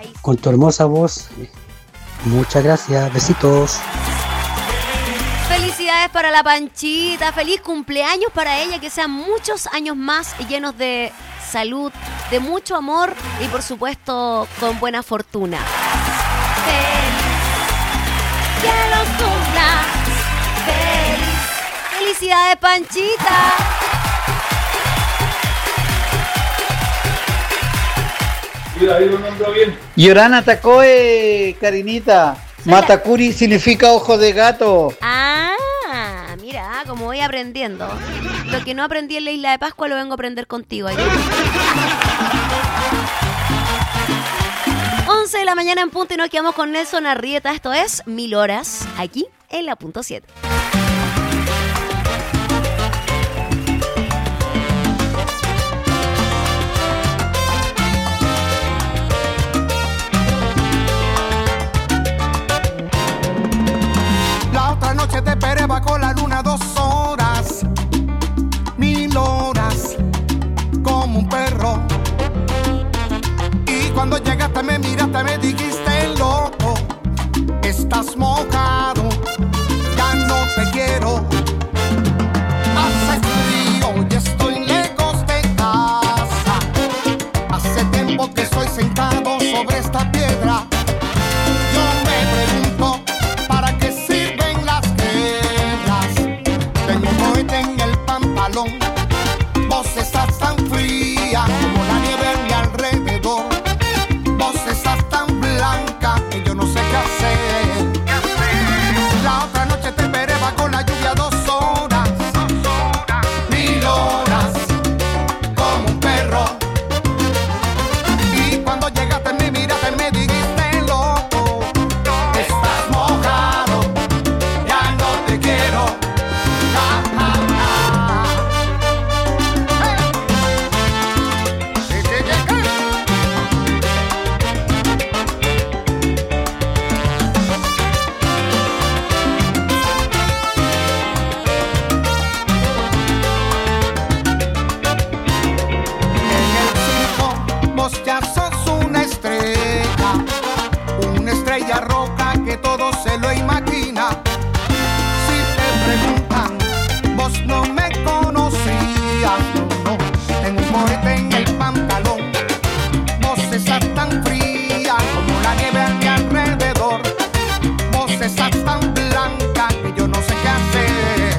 con tu hermosa voz. Muchas gracias, besitos. Felicidades para la Panchita, feliz cumpleaños para ella, que sean muchos años más llenos de salud, de mucho amor y por supuesto con buena fortuna. Que los cumpla. Felicidades, Panchita. Yorana Tacoe, Karinita. Matacuri significa ojo de gato. Ah, mira, como voy aprendiendo. Lo que no aprendí en la Isla de Pascua lo vengo a aprender contigo allá. 11 de la mañana en punto y nos quedamos con Nelson Arrieta. Esto es 1000 horas, aquí en la punto 7. Noche te esperé bajo la luna 2 horas, 1000 horas, como un perro. Y cuando llegaste me miraste, me dijiste loco, estás mojado, ya no te quiero. Hace frío y estoy lejos de casa, hace tiempo que estoy sentado sobre esta piedra. Yo me pregunto, ¿para qué sirven las guerras? Tengo un cohete en el pantalón. Vos estás tan fría como la nieve a mi alrededor. Vos estás tan blanca que yo no sé qué hacer. La otra noche te esperé bajo la lluvia 2 horas, 1000 horas, como un perro. Y cuando llegaste me miraste, me dijiste loco, estás mojado, ya no te quiero. Ja, ja, ja. En el circo vos ya sos una estrella roja que todo se lo imagina. Si te preguntan, vos no me conocías, no, tengo un morete en el pantalón. Vos estás tan fría como la nieve a mi alrededor. Vos estás tan blanca que yo no sé qué hacer.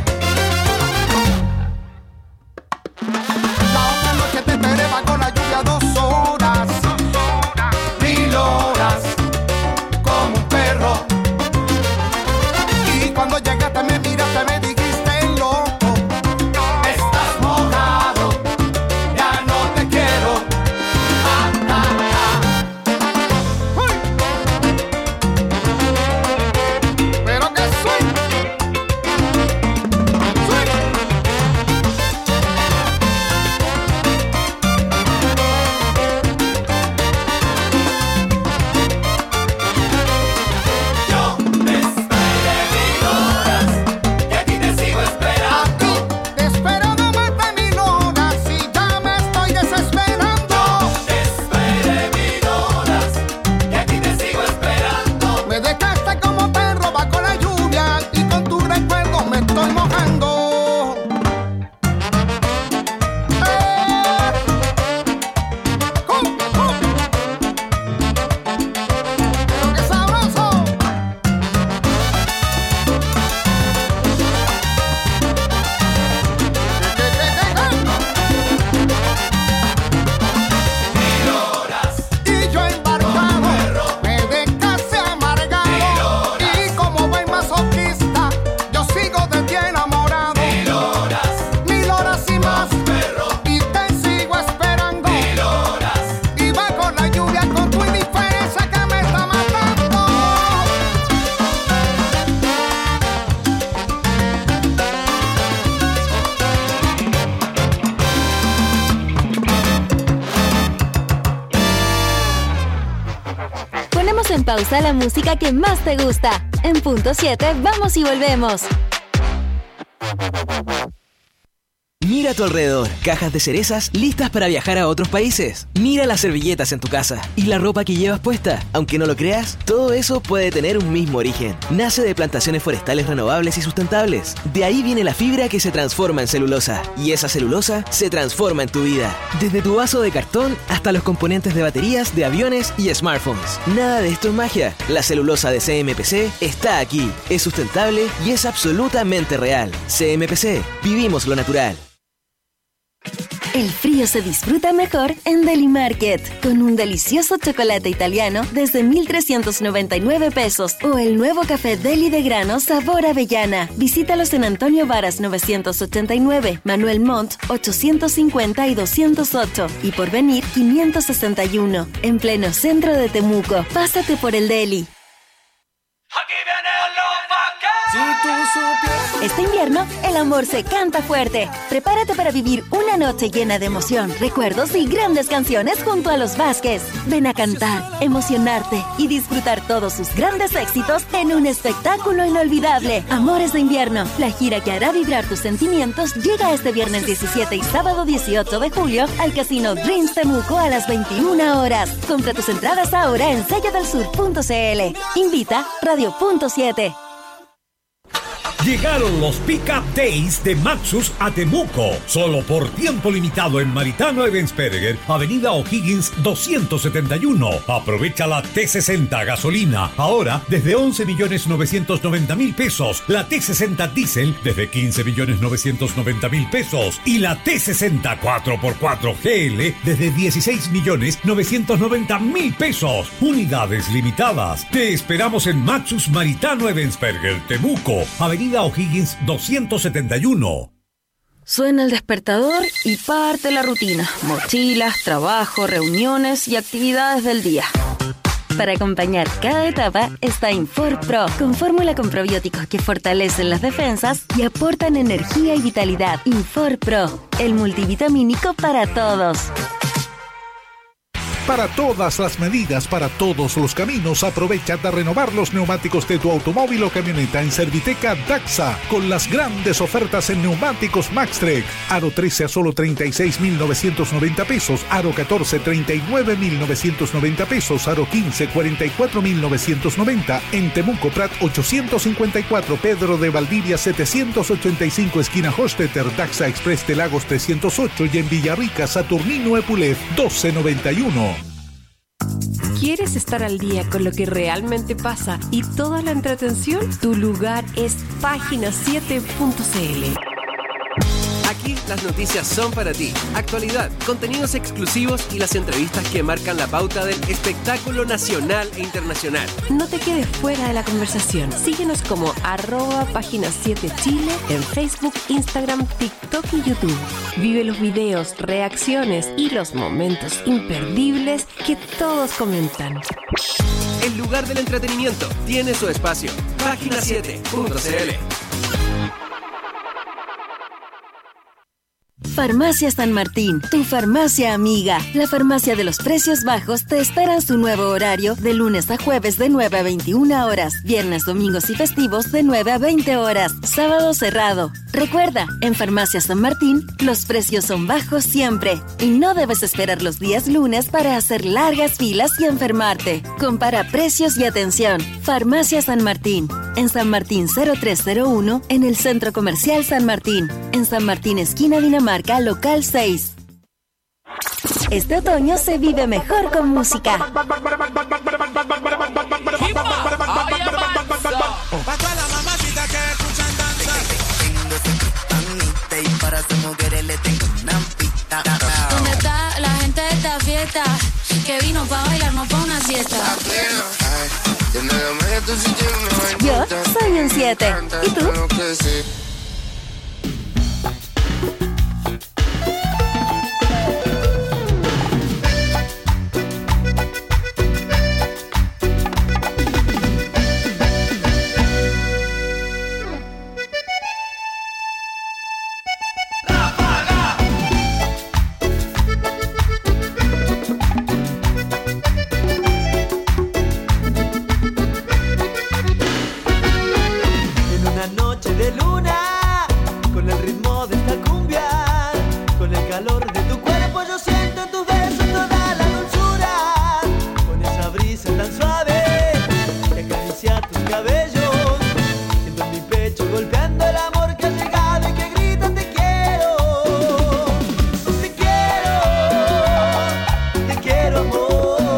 La otra noche te esperé bajo la lluvia 2 horas, 1000 horas, como un perro. Y cuando llegaste me miraste, me dijiste loco, estás mojado, ya no te quiero. Ja, ja, ja. Uy. Pero que soy. Te espero no más de 1000 horas y ya me estoy desesperando. Me dejaste como perro bajo la lluvia y con tu recuerdo me estoy mojando. Cumbia, cumbia. Pero qué sabroso. Y yo embarcado, me dejaste amargado. Y como buen masoquista, yo sigo de ti enamorado. 1000 horas y más, y te sigo esperando. Y bajo la lluvia con tu indiferencia que me está matando. Ponemos en pausa la música que más te gusta. En punto 7, vamos y volvemos. Mira Mira a tu alrededor, cajas de cerezas listas para viajar a otros países. Mira las servilletas en tu casa y la ropa que llevas puesta. Aunque no lo creas, todo eso puede tener un mismo origen. Nace de plantaciones forestales renovables y sustentables. De ahí viene la fibra que se transforma en celulosa. Y esa celulosa se transforma en tu vida. Desde tu vaso de cartón hasta los componentes de baterías, de aviones y smartphones. Nada de esto es magia. La celulosa de CMPC está aquí. Es sustentable y es absolutamente real. CMPC. Vivimos lo natural. El frío se disfruta mejor en Deli Market, con un delicioso chocolate italiano desde 1,399 pesos o el nuevo café Deli de grano sabor avellana. Visítalos en Antonio Varas 989, Manuel Montt 850 y 208 y Porvenir 561, en pleno centro de Temuco. Pásate por el Deli. Este invierno, el amor se canta fuerte. Prepárate para vivir una noche llena de emoción, recuerdos y grandes canciones junto a los Vázquez. Ven a cantar, emocionarte y disfrutar todos sus grandes éxitos en un espectáculo inolvidable. Amores de invierno, la gira que hará vibrar tus sentimientos, llega este viernes 17 y sábado 18 de julio al Casino Dreams Temuco a las 21 horas. Compra tus entradas ahora en selladelsur.cl. Invita Radio.7. Llegaron los Pick-Up Days de Maxus a Temuco. Solo por tiempo limitado en Maritano Ebensperger, Avenida O'Higgins 271. Aprovecha la T60 gasolina. Ahora desde 11.990.000 pesos. La T60 Diesel desde 15.990.000 pesos. Y la T60 4x4 GL desde 16.990.000 pesos. Unidades limitadas. Te esperamos en Maxus Maritano Ebensperger, Temuco. Avenida O'Higgins 271. Suena el despertador y parte la rutina. Mochilas, trabajo, reuniones y actividades del día. Para acompañar cada etapa está Infor Pro, con fórmula con probióticos que fortalecen las defensas y aportan energía y vitalidad. Infor Pro, el multivitamínico para todos. Para todas las medidas, para todos los caminos, aprovecha de renovar los neumáticos de tu automóvil o camioneta en Serviteca Daxa, con las grandes ofertas en neumáticos Maxtrek. Aro 13 a solo 36.990 pesos, Aro 14 39.990 pesos, Aro 15 44.990. En Temuco Prat 854, Pedro de Valdivia 785, esquina Hostetter, Daxa Express de Lagos 308 y en Villarrica Saturnino Epulev 1291. ¿Quieres estar al día con lo que realmente pasa y toda la entretención? Tu lugar es página7.cl. Aquí las noticias son para ti. Actualidad, contenidos exclusivos y las entrevistas que marcan la pauta del espectáculo nacional e internacional. No te quedes fuera de la conversación. Síguenos como @página7chile en Facebook, Instagram, TikTok y YouTube. Vive los videos, reacciones y los momentos imperdibles que todos comentan. El lugar del entretenimiento tiene su espacio. Página7.cl. Farmacia San Martín, tu farmacia amiga. La farmacia de los precios bajos te espera en su nuevo horario de lunes a jueves de 9 a 21 horas, viernes, domingos y festivos de 9 a 20 horas, sábado cerrado. Recuerda, en Farmacia San Martín, los precios son bajos siempre y no debes esperar los días lunes para hacer largas filas y enfermarte. Compara precios y atención. Farmacia San Martín, en San Martín 0301, en el Centro Comercial San Martín, en San Martín esquina Dinamarca, local 6. Este otoño se vive mejor con música. ¿Dónde está la gente de esta fiesta? Que vino pa' bailar, no pa' una siesta. Yo soy un 7. ¿Y tú? De luna brisa tan suave que acaricia tus cabellos. Siento en mi pecho golpeando el amor que ha llegado y que grita te quiero. Te quiero amor.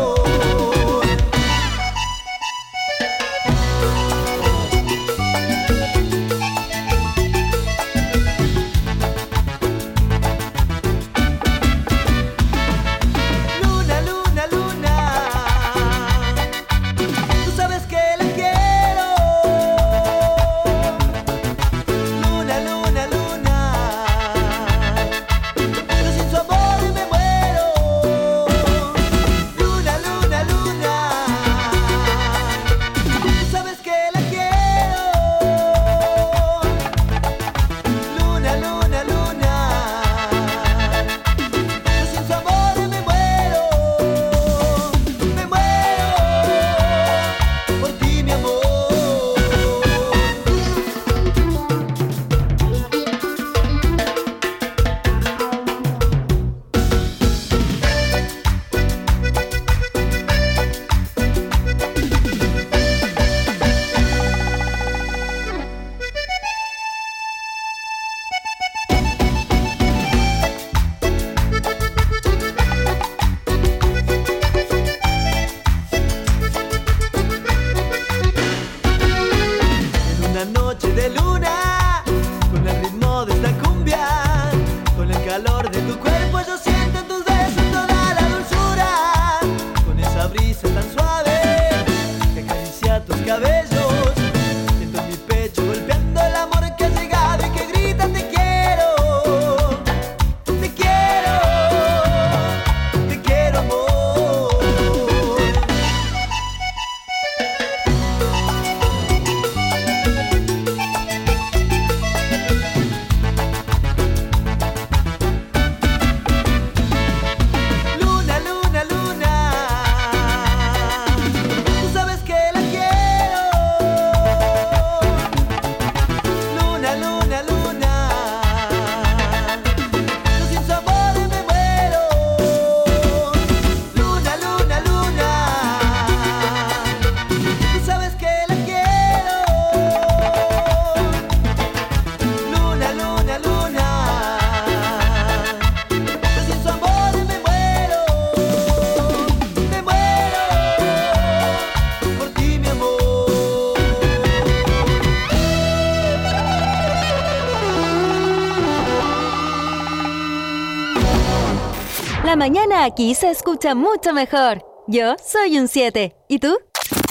La mañana aquí se escucha mucho mejor. Yo soy un 7. ¿Y tú?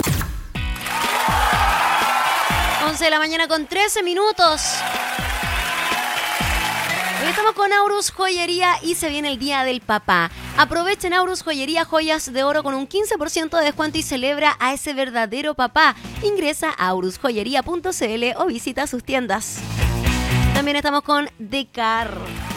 11 de la mañana con 13 minutos. Hoy estamos con Aurus Joyería y se viene el Día del Papá. Aprovechen Aurus Joyería, joyas de oro con un 15% de descuento y celebra a ese verdadero papá. Ingresa a aurusjoyería.cl o visita sus tiendas. También estamos con Decar.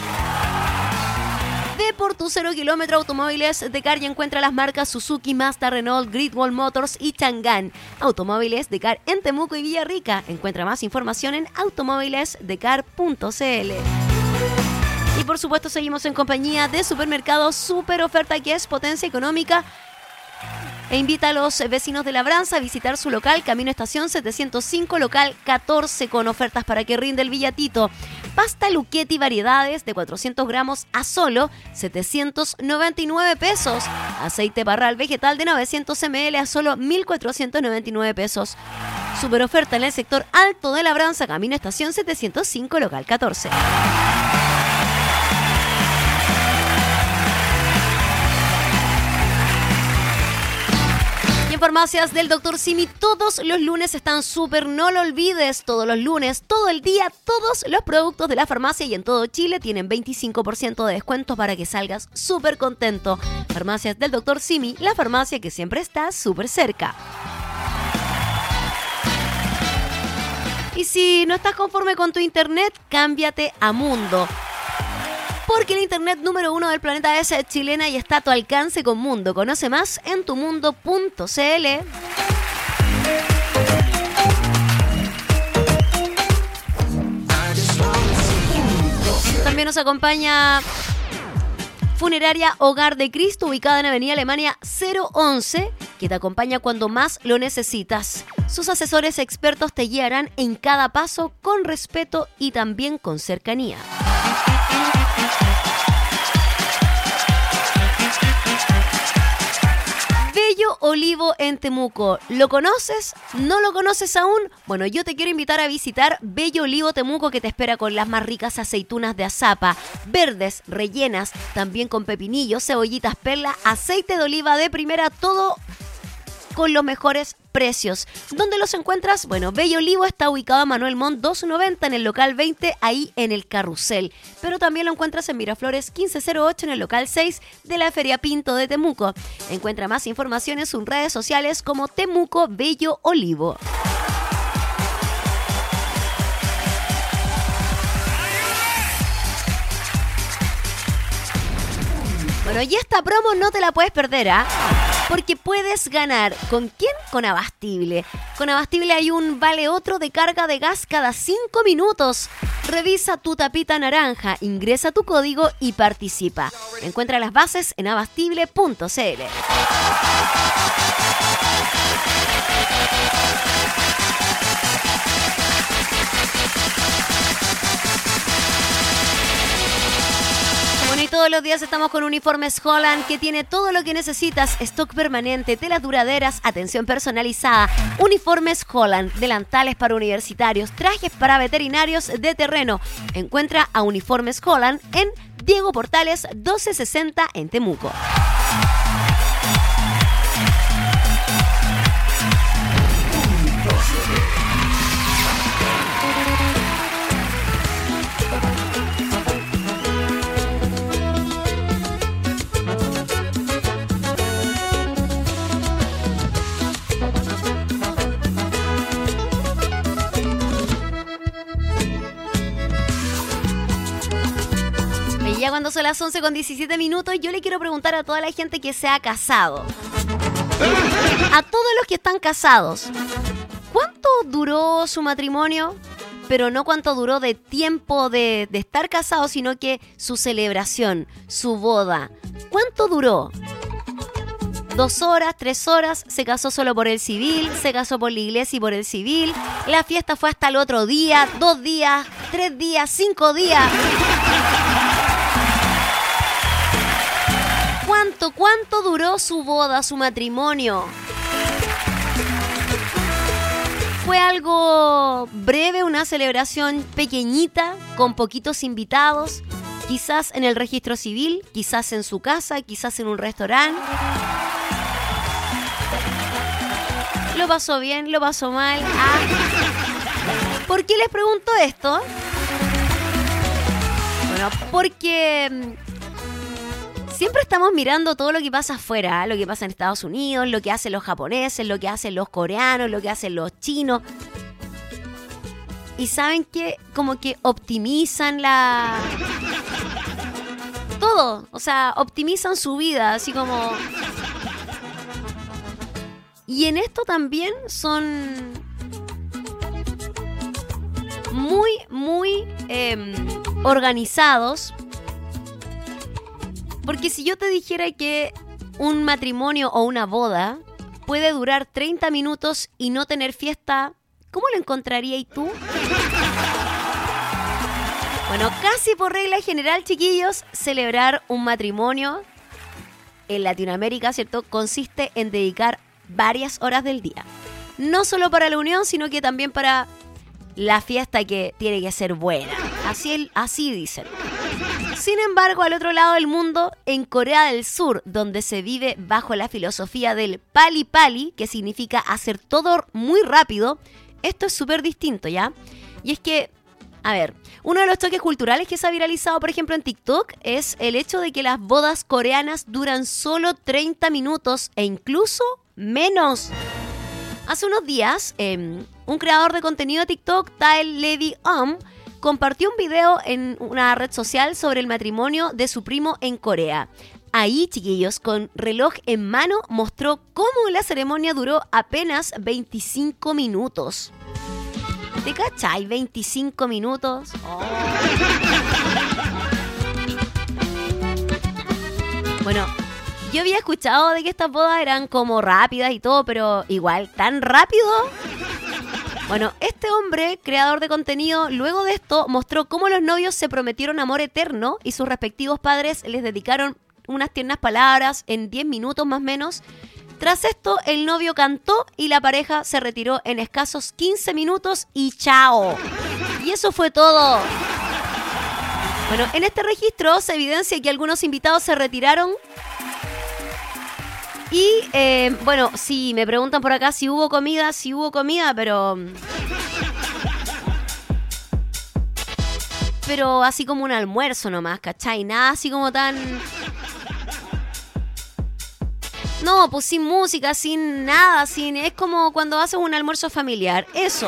Ve por tu 0 kilómetro automóviles Decar y encuentra las marcas Suzuki, Mazda, Renault, Great Wall Motors y Chang'an. Automóviles Decar en Temuco y Villarrica. Encuentra más información en automóvilesdecar.cl. Y por supuesto seguimos en compañía de Supermercados Super Oferta, que es potencia económica. E invita a los vecinos de Labranza a visitar su local, Camino Estación 705, local 14, con ofertas para que rinde el billetito. Pasta Lucchetti variedades de 400 gramos a solo 799 pesos. Aceite Parral vegetal de 900 ml a solo 1.499 pesos. Super oferta en el sector alto de Labranza, Camino Estación 705, local 14. Y en farmacias del Dr. Simi todos los lunes están súper, no lo olvides, todos los lunes, todo el día, todos los productos de la farmacia y en todo Chile tienen 25% de descuento para que salgas súper contento. Farmacias del Dr. Simi, la farmacia que siempre está súper cerca. Y si no estás conforme con tu internet, cámbiate a Mundo. Porque el internet número 1 del planeta es chilena y está a tu alcance con Mundo. Conoce más en tumundo.cl. También nos acompaña Funeraria Hogar de Cristo, ubicada en Avenida Alemania 011, que te acompaña cuando más lo necesitas. Sus asesores expertos te guiarán en cada paso con respeto y también con cercanía. Bello Olivo en Temuco. ¿Lo conoces? ¿No lo conoces aún? Bueno, yo te quiero invitar a visitar Bello Olivo Temuco, que te espera con las más ricas aceitunas de azapa, verdes, rellenas, también con pepinillos, cebollitas perla, aceite de oliva de primera, todo con los mejores precios. ¿Dónde los encuentras? Bueno, Bello Olivo está ubicado en Manuel Montt 290 en el local 20, ahí en el Carrusel. Pero también lo encuentras en Miraflores 1508 en el local 6 de la Feria Pinto de Temuco. Encuentra más información en sus redes sociales como Temuco Bello Olivo. Bueno, y esta promo no te la puedes perder, ¿ah? Porque puedes ganar. ¿Con quién? Con Abastible. Con Abastible hay un vale otro de carga de gas cada 5 minutos. Revisa tu tapita naranja, ingresa tu código y participa. Encuentra las bases en abastible.cl. Bueno, y todos los días estamos con Uniformes Holland, que tiene todo lo que necesitas: stock permanente, telas duraderas, atención personalizada. Uniformes Holland, delantales para universitarios, trajes para veterinarios de terreno. Encuentra a Uniformes Holland en Diego Portales 1260 en Temuco. Ya cuando son las 11:17, yo le quiero preguntar a toda la gente que se ha casado, a todos los que están casados, ¿cuánto duró su matrimonio? Pero no cuánto duró de tiempo de estar casado, sino que su celebración, su boda. ¿Cuánto duró? 2 horas, 3 horas, se casó solo por el civil, se casó por la iglesia y por el civil. La fiesta fue hasta el otro día, 2 días, 3 días, 5 días. ¿Cuánto duró su boda, su matrimonio? ¿Fue algo breve, una celebración pequeñita, con poquitos invitados? Quizás en el registro civil, quizás en su casa, quizás en un restaurante. ¿Lo pasó bien? ¿Lo pasó mal? ¿Por qué les pregunto esto? Bueno, porque siempre estamos mirando todo lo que pasa afuera, lo que pasa en Estados Unidos, lo que hacen los japoneses, lo que hacen los coreanos, lo que hacen los chinos. Y saben que como que optimizan todo, o sea, optimizan su vida, así como. Y en esto también son muy organizados. Porque si yo te dijera que un matrimonio o una boda puede durar 30 minutos y no tener fiesta, ¿cómo lo encontrarías tú? Bueno, casi por regla general, chiquillos, celebrar un matrimonio en Latinoamérica, ¿cierto?, consiste en dedicar varias horas del día. No solo para la unión, sino que también para la fiesta, que tiene que ser buena. Así dicen. Sin embargo, al otro lado del mundo, en Corea del Sur, donde se vive bajo la filosofía del pali pali, que significa hacer todo muy rápido, esto es súper distinto, ¿ya? Y es que, a ver, uno de los choques culturales que se ha viralizado, por ejemplo, en TikTok, es el hecho de que las bodas coreanas duran solo 30 minutos e incluso menos. Hace unos días, un creador de contenido de TikTok, Tael Levy compartió un video en una red social sobre el matrimonio de su primo en Corea. Ahí, chiquillos, con reloj en mano, mostró cómo la ceremonia duró apenas 25 minutos. ¿Te cachai? 25 minutos. Oh. Bueno, Yo había escuchado de que estas bodas eran como rápidas y todo, pero igual, ¿tan rápido? Bueno, este hombre, creador de contenido, luego de esto mostró cómo los novios se prometieron amor eterno y sus respectivos padres les dedicaron unas tiernas palabras en 10 minutos más o menos. Tras esto, el novio cantó y la pareja se retiró en escasos 15 minutos y ¡chao! Y eso fue todo. Bueno, en este registro se evidencia que algunos invitados se retiraron. Y, bueno, sí, me preguntan por acá si hubo comida, pero... Pero así como un almuerzo nomás, ¿cachai? Nada así como tan... No, pues sin música, sin nada, sin... Es como cuando haces un almuerzo familiar, eso.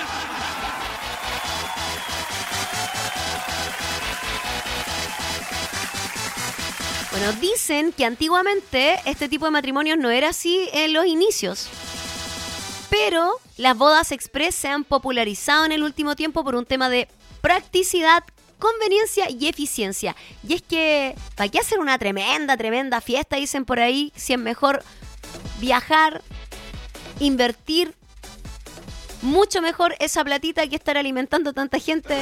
Bueno, dicen que antiguamente este tipo de matrimonios no era así en los inicios. Pero las bodas express se han popularizado en el último tiempo por un tema de practicidad, conveniencia y eficiencia. Y es que, ¿para qué hacer una tremenda fiesta? Dicen por ahí, si es mejor viajar, invertir mucho mejor esa platita que estar alimentando a tanta gente.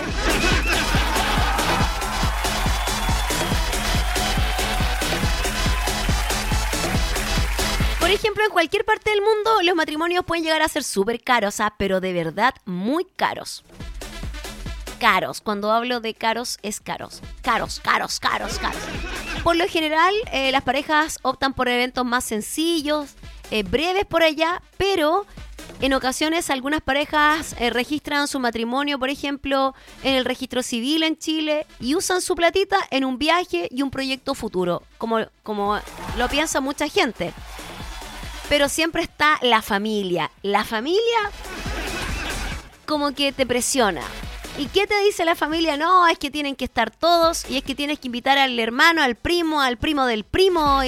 Por ejemplo, en cualquier parte del mundo los matrimonios pueden llegar a ser súper caros, pero de verdad muy caros. Caros, cuando hablo de caros, es caros. Caros. Por lo general, las parejas optan por eventos más sencillos, breves por allá, pero en ocasiones algunas parejas registran su matrimonio, por ejemplo, en el registro civil en Chile y usan su platita en un viaje y un proyecto futuro, como lo piensa mucha gente. Pero siempre está la familia. La familia como que te presiona. ¿Y qué te dice la familia? No, es que tienen que estar todos y es que tienes que invitar al hermano, al primo del primo y...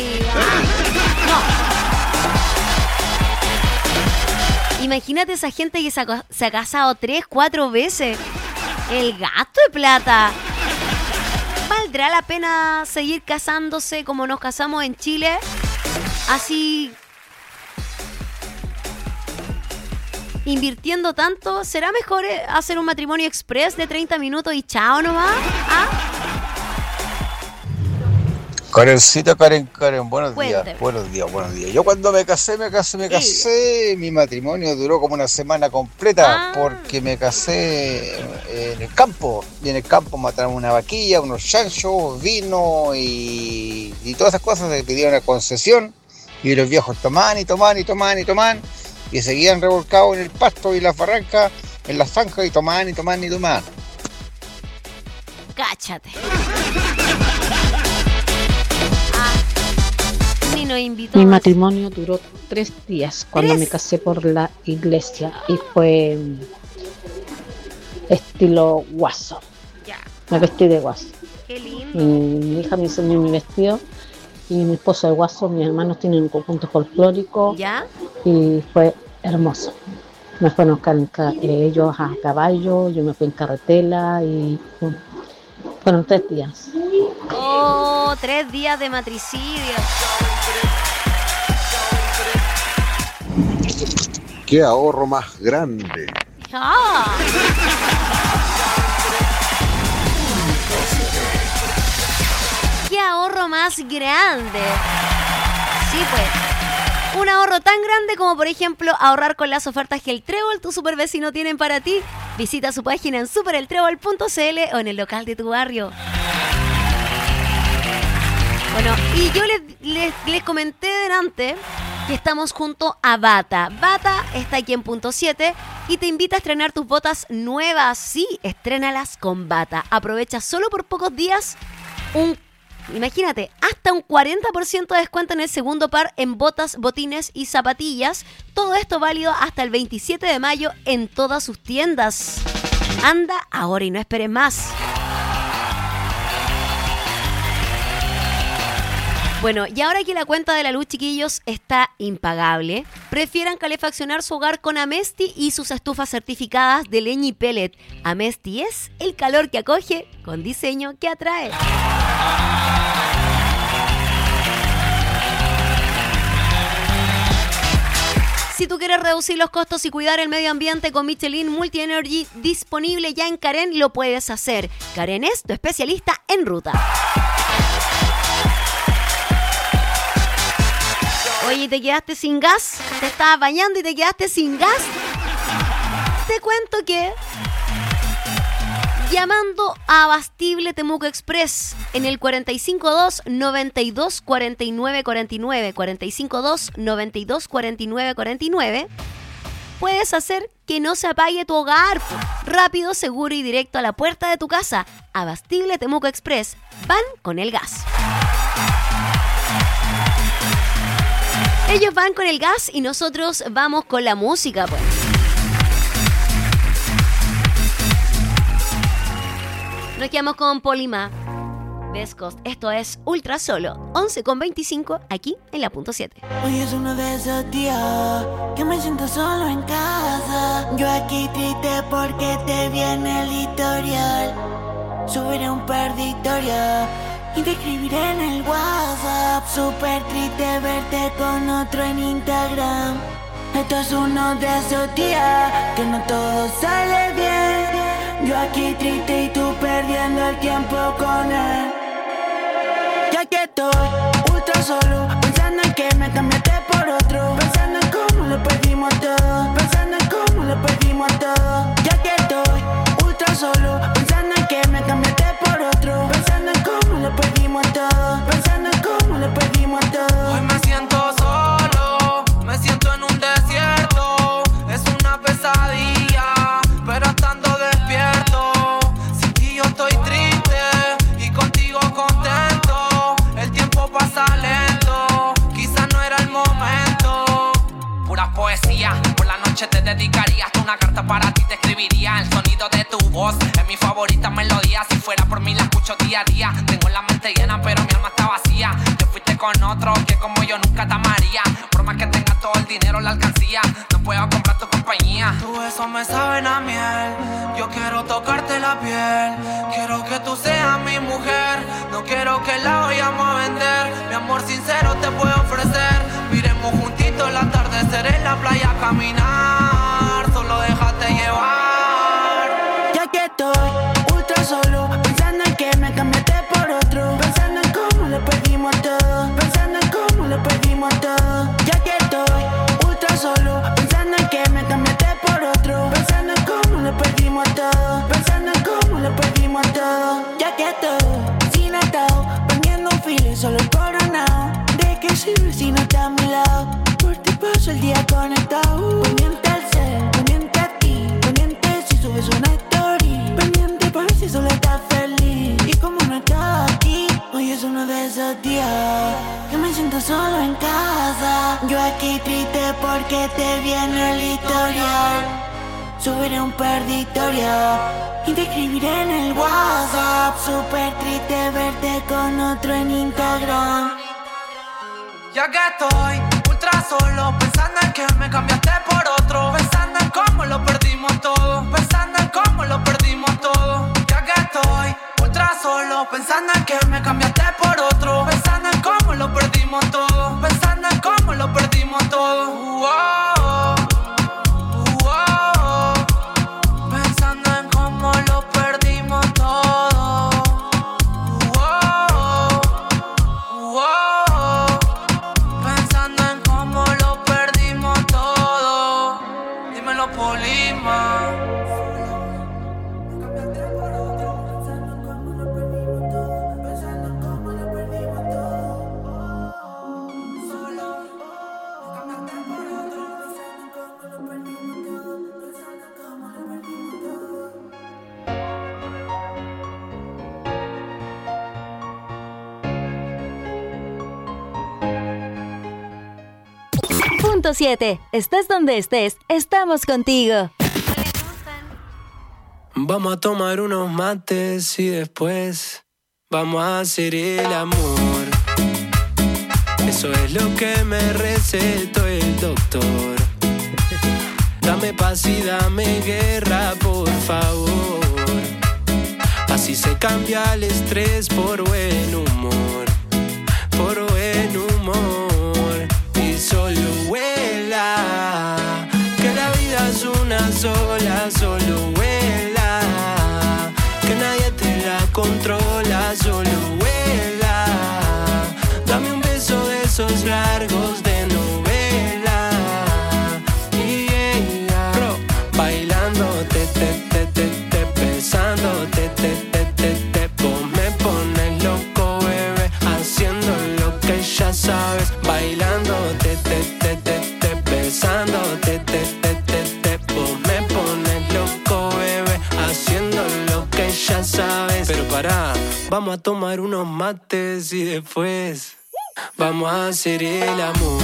No. Imagínate esa gente que se ha casado 3, 4 veces. El gasto de plata. ¿Valdrá la pena seguir casándose como nos casamos en Chile? Así... invirtiendo tanto, ¿será mejor hacer un matrimonio express de 30 minutos y chao nomás? ¿Ah? Karencita, Karen, buenos Cuénteme. días, buenos días. Yo cuando me casé, mi matrimonio duró como una semana completa porque me casé en el campo. Y en el campo mataron una vaquilla, unos chanchos, vino y todas esas cosas se pidieron a concesión. Y los viejos toman. Y seguían revolcados en el pasto y las barrancas, en las zanjas y tomaban. Cáchate. Ni nos invitó. Mi matrimonio duró 3 días cuando me casé por la iglesia y fue estilo guaso. Ya. Me vestí de guaso. Qué lindo. Mi hija me enseñó mi vestido y mi esposo de guaso, mis hermanos tienen un conjunto folclórico. ¿Ya? Y fue hermoso. Me fueron ellos a caballo, yo me fui en carretela y fueron 3 días. Oh, 3 días de matricidio. ¡Qué ahorro más grande! Ah. ¡Qué ahorro más grande! Sí, pues. Un ahorro tan grande como, por ejemplo, ahorrar con las ofertas que el Trébol, tu super vecino, tienen para ti. Visita su página en supereltrébol.cl o en el local de tu barrio. Bueno, y yo les comenté delante que estamos junto a Bata. Bata está aquí en Punto 7 y te invita a estrenar tus botas nuevas. Sí, estrénalas con Bata. Aprovecha solo por pocos días imagínate, hasta un 40% de descuento en el segundo par en botas, botines y zapatillas. Todo esto válido hasta el 27 de mayo en todas sus tiendas. Anda ahora y no esperes más. Bueno, y ahora que la cuenta de la luz, chiquillos, está impagable, prefieran calefaccionar su hogar con Amesti y sus estufas certificadas de leña y pellet. Amesti es el calor que acoge con diseño que atrae. Si tú quieres reducir los costos y cuidar el medio ambiente con Michelin Multi Energy disponible ya en Karen, lo puedes hacer. Karen es tu especialista en ruta. Oye, ¿te quedaste sin gas? ¿Te estabas bañando y te quedaste sin gas? Te cuento que llamando a Abastible Temuco Express en el 452-92-49-49, 452-92-49-49, puedes hacer que no se apague tu hogar. Rápido, seguro y directo a la puerta de tu casa. Abastible Temuco Express. Van con el gas. Ellos van con el gas y nosotros vamos con la música, pues. Nos quedamos con Polima Best Coast. Esto es Ultra Solo, 11:25 aquí en la punto 7. Hoy es uno de esos días que me siento solo en casa. Yo aquí triste porque te viene el historial. Subiré un par de historias y te escribiré en el WhatsApp. Súper triste verte con otro en Instagram. Esto es uno de esos días que no todo sale bien. Yo aquí triste y tú perdiendo el tiempo con él. Ya que estoy ultra solo, pensando en que me cambiaste por otro, pensando en cómo lo perdimos todo, pensando en cómo lo perdimos todo. Ya que estoy ultra solo, pensando en que me cambiaste por otro, pensando en cómo lo perdimos todo, pensando en cómo lo perdimos todo. Hoy me siento solo, me siento en un desierto, es una pesadilla, pero estando despierto. Sin ti yo estoy triste y contigo contento. El tiempo pasa lento, quizás no era el momento. Pura poesía, por la noche te dedicaría hasta una carta para ti te escribiría. El sonido de tu voz es mi favorita melodía. Si fuera por mí la escucho día a día. Tengo la mente llena pero mi alma está vacía. Te fuiste con otro que como yo nunca te amaría. Por más que tenga todo el dinero la alcancía, no puedo comprar tu compañía. Tu besos me saben a miel, yo quiero tocarte la piel. Quiero que tú seas mi mujer, no quiero que la vayamos a vender. Mi amor sincero te puedo ofrecer. Miremos juntitos el atardecer en la playa a caminar. Solo déjate llevar. Ya que estoy ultra solo, pensando en que me cambiaste por otro, pensando en cómo lo perdimos todo, pensando en cómo lo perdimos todo. Ya que estoy ultra solo, pensando en que me cambiaste por otro, pensando en cómo lo perdimos todo, pensando en cómo lo perdimos todo. Ya que estoy sin atado, prendiendo un filo solo coronado. ¿De qué sirve si no está a mi lado? Por ti paso el día conectado. Pendiente al ser, pendiente a ti, pendiente si subes una story, pendiente por si solo estás feliz. Y como no estás aquí, hoy es uno de esos días que me siento solo en casa. Yo aquí triste porque te viene el historial. Subiré un par de historias y te escribiré en el WhatsApp. Súper triste verte con otro en Instagram. Ya que estoy ultra solo, pensando en que me cambiaste por otro, pensando en cómo lo perdimos todo, pensando en cómo lo perdimos todo. Ya que estoy ultra solo, pensando en que me cambiaste por otro, pensando en cómo lo perdimos todo, pensando en cómo lo perdimos todo. Pensando en cómo lo perdimos todo. Pensando en cómo lo perdimos todo. Dímelo, Polima. Punto 7. Estés donde estés, estamos contigo. Vamos a tomar unos mates y después vamos a hacer el amor. Eso es lo que me recetó el doctor. Dame paz y dame guerra, por favor. Así se cambia el estrés por buen humor. Por buen humor. Y solo vuela. pará. Vamos a tomar unos mates y después vamos a hacer el amor.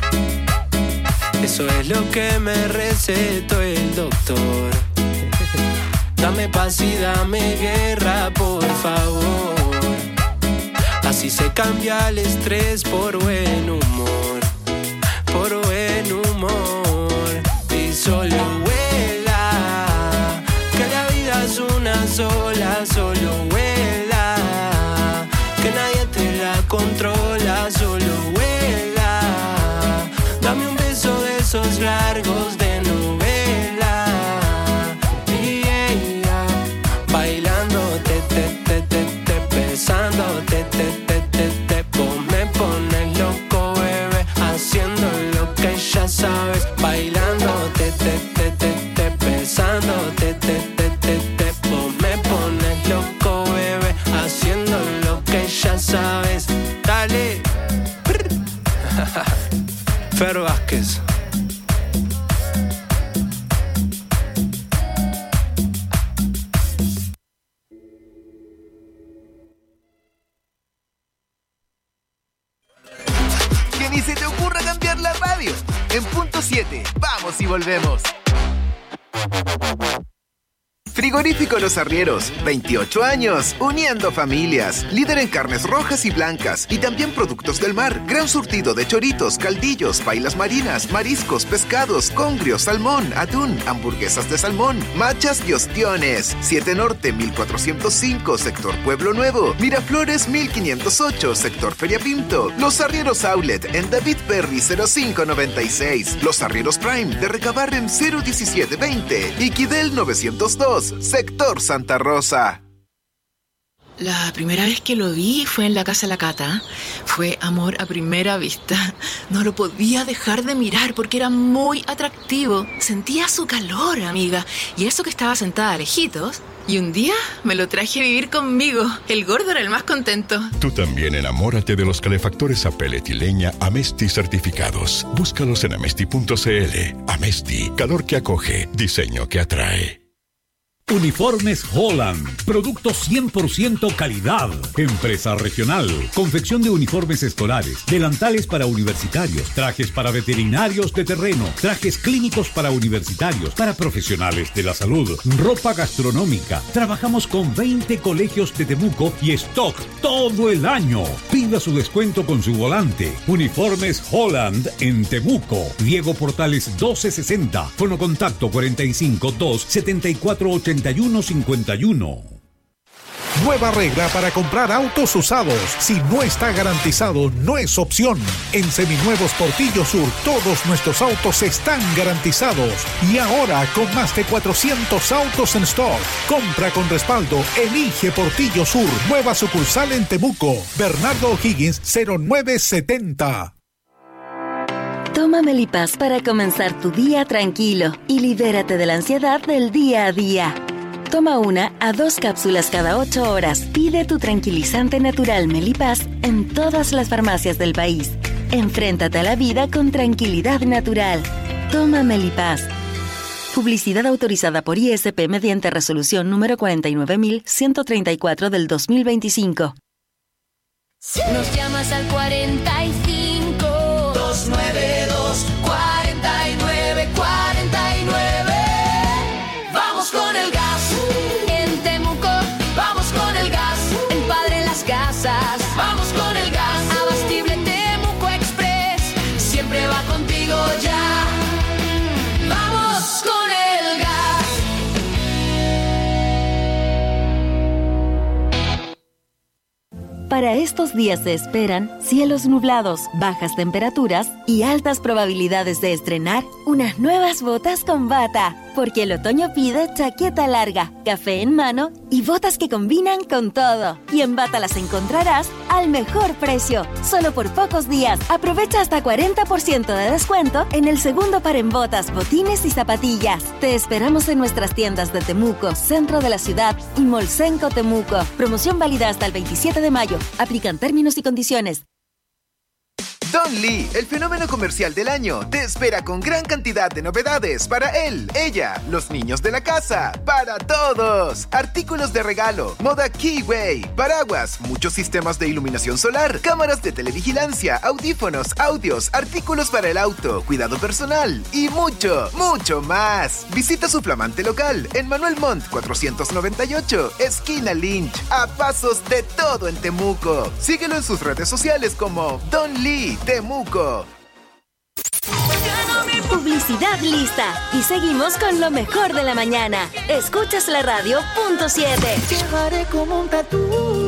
Eso es lo que me recetó el doctor. Dame paz y dame guerra, por favor. Así se cambia el estrés por buen humor. Por buen humor. Y solo vuela, que la vida es una sola. Solo vuela, que nadie te la controla. Solo vuela, dame un beso de esos largos de novela. Bailando, besando, me pones loco, bebé, haciendo lo que ya sabes. Bailando, besando, me pones loco, bebé, haciendo lo que ya sabes. Dale. Fer Vázquez. Que ni se te ocurra cambiar la radio. En punto 7, vamos y volvemos. Frigorífico Los Arrieros, 28 años, uniendo familias. Líder en carnes rojas y blancas y también productos del mar. Gran surtido de choritos, caldillos, pailas marinas, mariscos, pescados, congrio, salmón, atún, hamburguesas de salmón, machas y ostiones. 7 Norte, 1405, sector Pueblo Nuevo. Miraflores, 1508, sector Feria Pinto. Los Arrieros Outlet en David Perry, 0596. Los Arrieros Prime de Recabarren, 01720. Y Quidel 902. Sector Santa Rosa. La primera vez que lo vi fue en la casa de la Cata. Fue amor a primera vista. No lo podía dejar de mirar porque era muy atractivo. Sentía su calor, amiga. Y eso que estaba sentada lejitos. Y un día me lo traje a vivir conmigo. El gordo era el más contento. Tú también enamórate de los calefactores a pellet y leña Amesti certificados. Búscalos en amesti.cl. Amesti, calor que acoge, diseño que atrae. Uniformes Holland, productos 100% calidad, empresa regional, confección de uniformes escolares, delantales para universitarios, trajes para veterinarios de terreno, trajes clínicos para universitarios, para profesionales de la salud, ropa gastronómica. Trabajamos con 20 colegios de Temuco y stock todo el año. Pida su descuento con su volante. Uniformes Holland en Temuco. Diego Portales 1260. Fono contacto 45 2 74 81 51. Nueva regla para comprar autos usados. Si no está garantizado, no es opción. En Seminuevos Portillo Sur, todos nuestros autos están garantizados. Y ahora, con más de 400 autos en stock. Compra con respaldo. Elige Portillo Sur. Nueva sucursal en Temuco. Bernardo O'Higgins, 0970. Toma Melipaz para comenzar tu día tranquilo y libérate de la ansiedad del día a día. Toma 1 a 2 cápsulas cada 8 horas. Pide tu tranquilizante natural Melipaz en todas las farmacias del país. Enfréntate a la vida con tranquilidad natural. Toma Melipaz. Publicidad autorizada por ISP mediante resolución número 49134 del 2025. Nos llamas al 45 292 49 49. Vamos con el gas. En Temuco, vamos con el gas. El padre en las casas, vamos con el gas. Abastible Temuco Express, siempre va contigo ya. Vamos con el gas. Para estos días se esperan cielos nublados, bajas temperaturas y altas probabilidades de estrenar unas nuevas botas con bata, porque el otoño pide chaqueta larga, café en mano y botas que combinan con todo. Y en Bata las encontrarás al mejor precio, solo por pocos días. Aprovecha hasta 40% de descuento en el segundo par en botas, botines y zapatillas. Te esperamos en nuestras tiendas de Temuco, centro de la ciudad y Molsenco Temuco. Promoción válida hasta el 27 de mayo. Aplican términos y condiciones. Don Lee, el fenómeno comercial del año, te espera con gran cantidad de novedades para él, ella, los niños de la casa, para todos. Artículos de regalo, moda Keyway, paraguas, muchos sistemas de iluminación solar, cámaras de televigilancia, audífonos, audios, artículos para el auto, cuidado personal y mucho, mucho más. Visita su flamante local en Manuel Montt 498, esquina Lynch, a pasos de todo en Temuco. Síguelo en sus redes sociales como Don Lee Temuco. Publicidad lista. Y seguimos con lo mejor de la mañana. Escuchas la radio .7. Llevaré como un tatú.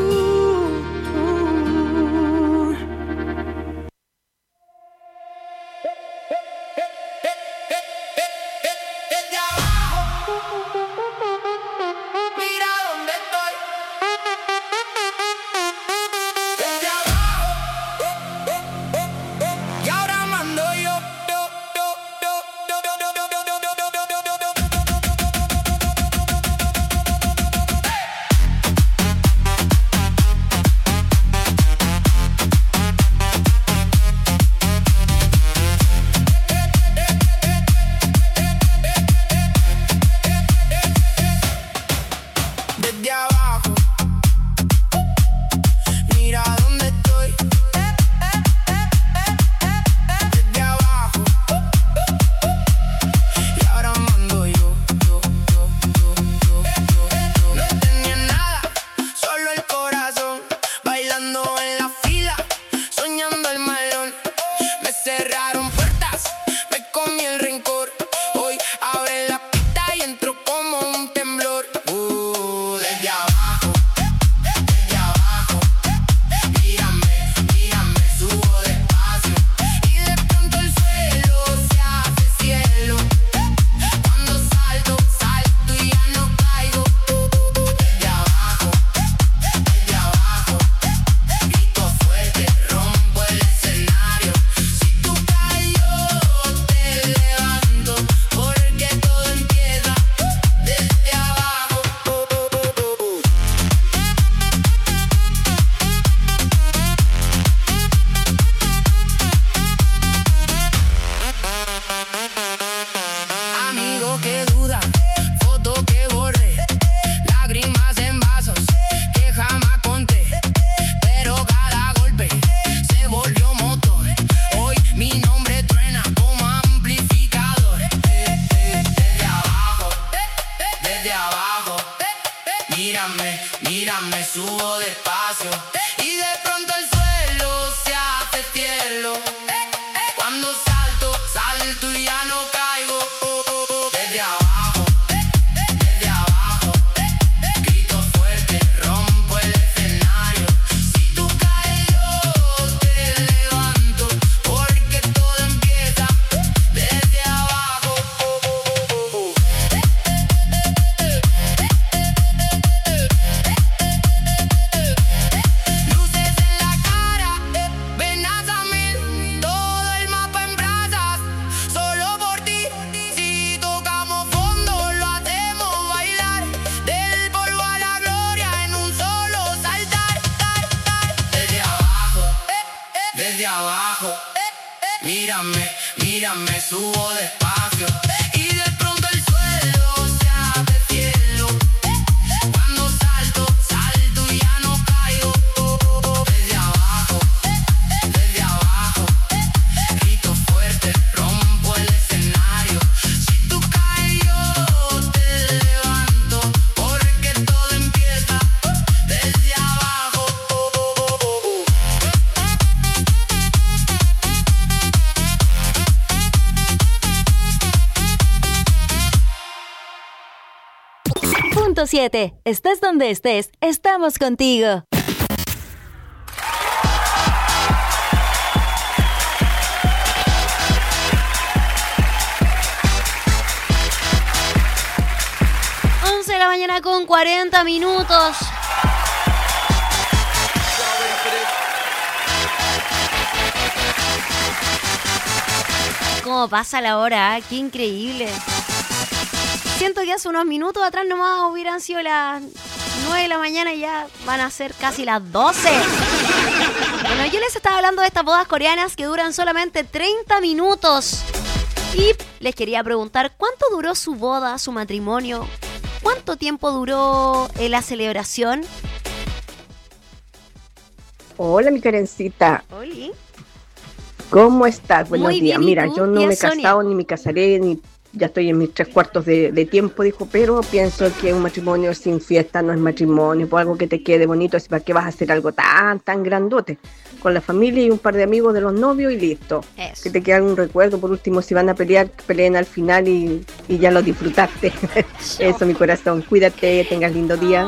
Estés donde estés, estamos contigo. De la mañana con 40 minutos. ¿Cómo pasa la hora? Qué increíble. Siento que hace unos minutos atrás nomás hubieran sido las 9 de la mañana y ya van a ser casi las 12. Bueno, yo les estaba hablando de estas bodas coreanas que duran solamente 30 minutos. Y les quería preguntar, ¿cuánto duró su boda, su matrimonio? ¿Cuánto tiempo duró la celebración? Hola, mi Karencita. Hola. ¿Cómo estás? Buenos Muy días. bien, ¿y Mira, tú, yo no tía me he Sonia? casado ni me casaré, ni ya estoy en mis 3/4 de tiempo, dijo, pero pienso que un matrimonio sin fiesta no es matrimonio, por algo que te quede bonito, así para qué vas a hacer algo tan grandote, con la familia y un par de amigos de los novios y listo. Eso. Que te quede algún recuerdo, por último, si van a pelear, peleen al final y ya lo disfrutaste. Eso, mi corazón, cuídate, tengas lindo día.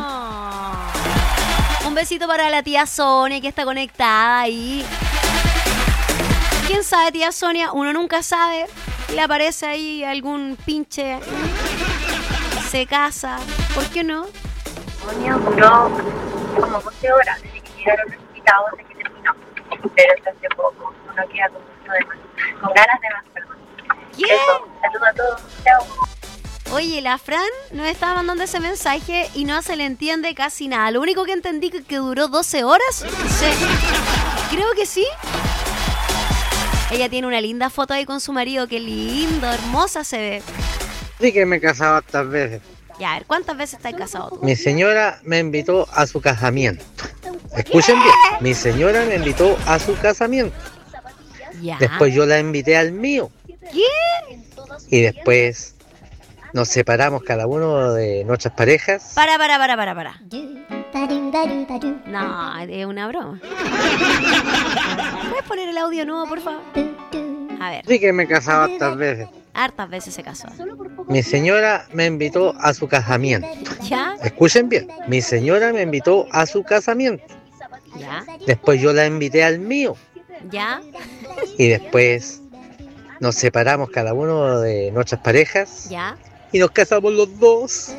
Un besito para la tía Sonia que está conectada ahí. ¿Quién sabe, tía Sonia? Uno nunca sabe. Le aparece ahí algún pinche. Se casa. ¿Por qué no? Sonia duró como 12 horas desde que llegaron los invitados hasta que terminó. Pero eso hace poco. Uno queda con gusto de más. Con ganas de más, perdón. ¿Quién? Eso, saludos a todos. Chao. Oye, la Fran nos estaba mandando ese mensaje y no se le entiende casi nada. Lo único que entendí que duró 12 horas. Sí. Creo que sí. Ella tiene una linda foto ahí con su marido. Qué lindo, hermosa se ve. Sí que me he casado hartas veces. Ya, a ver, ¿cuántas veces estás casado tú? Mi señora me invitó a su casamiento. Escuchen bien, mi señora me invitó a su casamiento. Ya. Después yo la invité al mío. ¿Qué? Y después nos separamos cada uno de nuestras parejas. Para. No, es una broma. ¿Puedes poner el audio nuevo, por favor? A ver. Sí que me he casado hartas veces. Hartas veces se casó. Mi señora me invitó a su casamiento. ¿Ya? Escuchen bien, mi señora me invitó a su casamiento. ¿Ya? Después yo la invité al mío. ¿Ya? Y después nos separamos cada uno de nuestras parejas. ¿Ya? Y nos casamos los dos.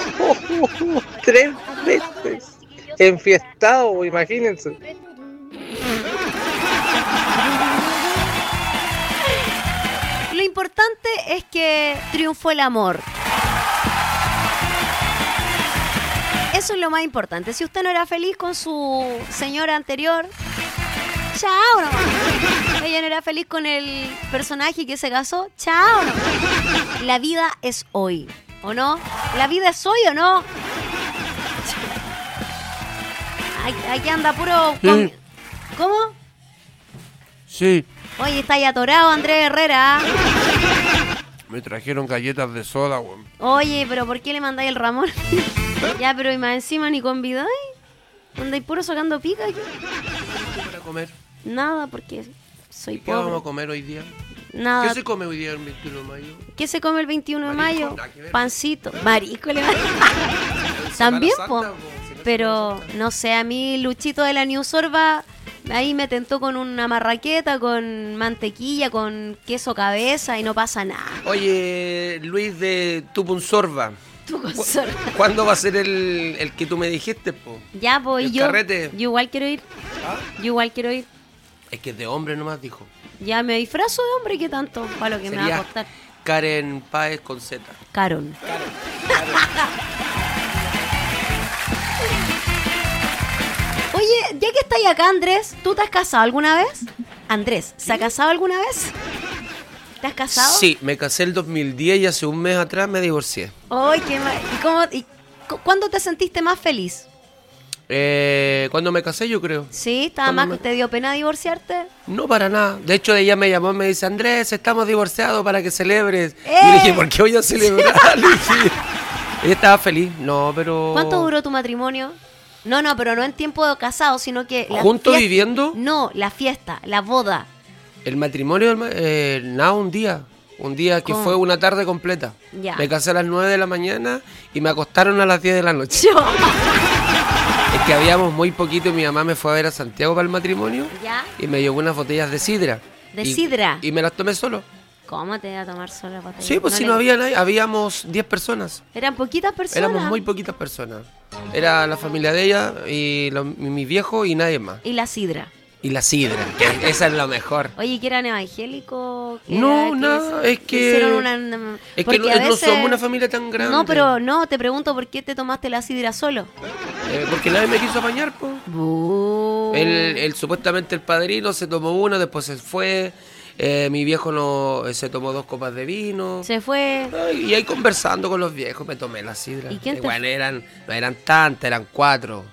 3 veces. Enfiestado, imagínense. Lo importante es que triunfó el amor. Eso es lo más importante. Si usted no era feliz con su señora anterior, chao nomás. Ella no era feliz con el personaje que se casó, chao nomás. La vida es hoy, ¿o no? ¿La vida es hoy o no? Aquí anda puro... ¿Cómo? Sí. Oye, está ahí atorado Andrés Herrera. Me trajeron galletas de soda, weón. Oye, pero ¿por qué le mandáis el Ramón? Ya, pero y más encima ni convidáis. ¿Andáis puro sacando pica aquí? ¿Qué para comer? Nada, porque soy ¿Qué pobre. vamos a comer hoy día? Nada. ¿Qué se come hoy día el 21 de mayo? ¿Qué se come el 21 de Marisco, mayo? nada que ver. Pancito. Marisco le va. También, Semana po. Santa, po. Pero, no sé, a mí Luchito de la New Sorba ahí me tentó con una marraqueta, con mantequilla, con queso cabeza y no pasa nada. Oye, Luis de Tupunsorba. Tú con sorba. ¿Cuándo va a ser el que tú me dijiste, po? Ya, pues El yo carrete. yo igual quiero ir. Yo igual quiero ir. Es que es de hombre nomás, dijo. Ya me disfrazo de hombre, ¿qué tanto? Para lo que me va a Sería costar. Karen Páez con Z. Caron. Oye, ya que estáis acá, Andrés, ¿tú te has casado alguna vez? Andrés, ¿se ha casado alguna vez? ¿Te has casado? Sí, me casé el 2010 y hace un mes atrás me divorcié. Ay, ¿cuándo te sentiste más feliz? Cuando me casé, yo creo. Sí, estaba más, ¿te dio pena divorciarte? No, para nada. De hecho, ella me llamó y me dice, Andrés, estamos divorciados para que celebres. ¡Eh! Y le dije, ¿por qué voy a celebrar? Le dije. Ella estaba feliz. No, pero... ¿Cuánto duró tu matrimonio? No, pero no en tiempo de casado, sino que... ¿Juntos viviendo? No, la fiesta, la boda. El matrimonio, nada, un día. Un día que ¿Cómo? fue una tarde completa. Ya. Me casé a las 9 de la mañana y me acostaron a las 10 de la noche. Es que habíamos muy poquito y mi mamá me fue a ver a Santiago para el matrimonio. ¿Ya? Y me llevó unas botellas de sidra. ¿De sidra? Y me las tomé solo. ¿Cómo te iba a tomar sola botella? Sí, pues si no había nadie, habíamos 10 personas. Eran poquitas personas. Éramos muy poquitas personas. Era la familia de ella y mi viejo y nadie más. Y la sidra. Y la sidra, que esa es lo mejor. Oye, ¿que eran evangélicos? No, nada, es que... Hicieron Es que porque no, a veces... somos una familia tan grande. No, pero no, te pregunto por qué te tomaste la sidra solo. Porque nadie me quiso apañar, po. Él supuestamente el padrino se tomó una, después se fue. Mi viejo se tomó 2 copas de vino. Se fue. Y ahí conversando con los viejos me tomé la sidra. ¿Y quién Igual no eran tantas, eran 4.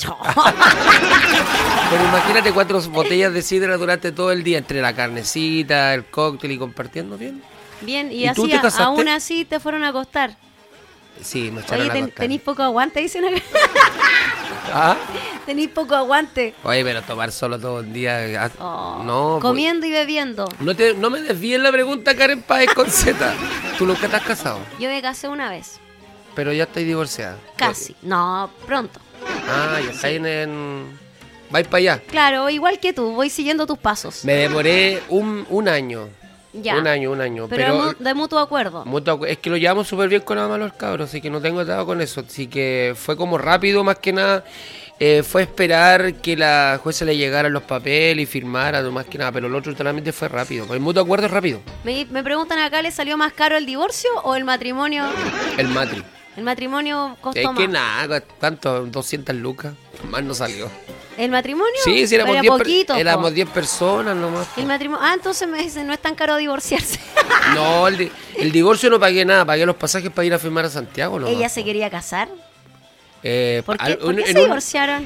Pero imagínate 4 botellas de sidra durante todo el día, entre la carnecita, el cóctel y compartiendo bien. Bien, y ¿Y tú así, te casaste? aún así te fueron a acostar. Sí, me echaron a acostar. Tenís poco aguante, dicen acá. ¿Ah? Tenís poco aguante. Oye, pero tomar solo todo el día. No, Comiendo y bebiendo. No me desvíes la pregunta, Karen Páez con Z. ¿Tú nunca te has casado? Yo me casé una vez. Pero ya estoy divorciada. Casi. No, pronto. Ah, ya está en... Vais para allá. Claro, igual que tú, voy siguiendo tus pasos. Me demoré un año. Ya. Un año. Pero de mutuo acuerdo. Es que lo llevamos súper bien con la mamá los cabros, así que no tengo atado con eso. Así que fue como rápido, más que nada. Fue esperar que la jueza le llegaran los papeles y firmara, no más que nada. Pero el otro totalmente fue rápido. El mutuo acuerdo es rápido. Me preguntan acá, ¿le salió más caro el divorcio o el matrimonio? El matri. El matrimonio costó más. Es que nada, ¿cuánto? 200 lucas. Más no salió. ¿El matrimonio? Sí, sí, éramos 10 personas nomás. El matrimonio. Ah, entonces me dicen, no es tan caro divorciarse. No, el divorcio no pagué nada, pagué los pasajes para ir a firmar a Santiago nomás. ¿Ella se quería casar? ¿Por qué se divorciaron?